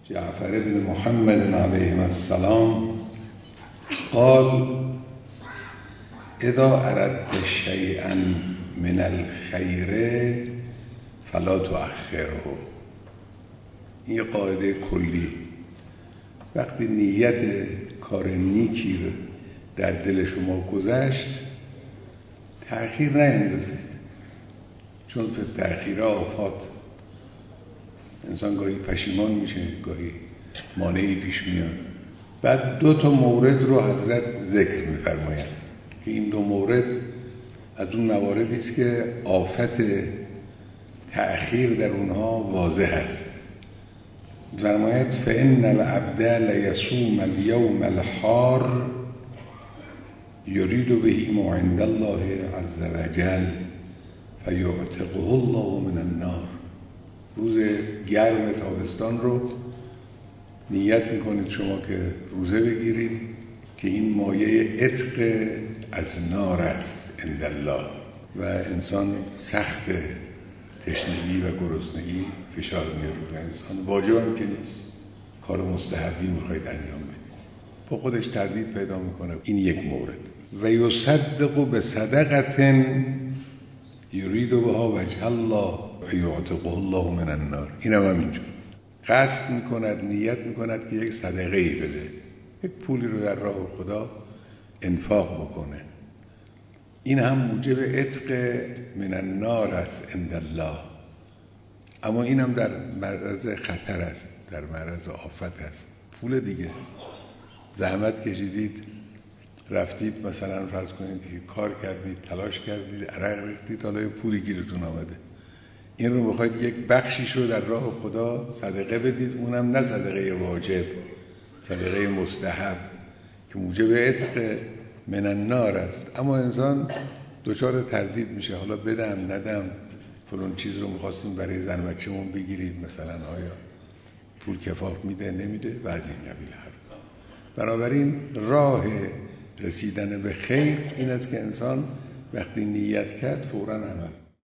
جعفر بن محمد علیه السلام قال اذا اردت شیئا من الخیر فلا تؤخره. این قاعده کلی، وقتی نیت کار نیکی رو در دل شما گذشت تأخیر نیندازید، چون به تأخیر آفات انسان گاهی پشیمان میشه، گاهی مانعی پیش میاد. بعد 2 مورد رو حضرت ذکر میفرماید که این 2 مورد از اون مواردی است که آفت تأخیر در اونها واضح است. فرماید فإن العبد لیصوم اليوم الحار یرید به ما عند الله عز وجل فیعتقه الله من النار. روز گرم تابستان رو نیت میکنید شما که روزه بگیرید که این مایه عتق از نار است عند الله و انسان سخت تشنگی و گرسنگی فشار میاره روی انسان. واجب هم که نیست، کار مستحبی میخواید انجام بدید، با خودش تردید پیدا میکنه. این یک مورد. و یصدق بصدقة یرید بها وجه الله و یعتقه الله من النار. این هم اینجور قصد میکند، نیت میکند که یک صدقه ای بده، یک پولی رو در راه خدا انفاق بکنه. این هم موجب عتق من النار است عند الله، اما این هم در معرض خطر است، در معرض آفت است. پول دیگه زحمت کشیدید، رفتید مثلا فرض کنید که کار کردید، تلاش کردید، عرق ریختید، حالا پولی گیرتون آمده، این رو بخواید یک بخشیش رو در راه خدا صدقه بدید، اونم نه صدقه واجب، صدقه مستحب که موجب عتق من النار است. اما انسان دچار تردید میشه، حالا بدم ندم، فلان چیز رو میخواستیم برای زن بچه‌مون بگیریم، مثلا آیا پول کفاف میده نمیده و از این قبیل حرف. بنابراین راه رسیدن به خیر این است که انسان وقتی نیت کرد فوراً عمل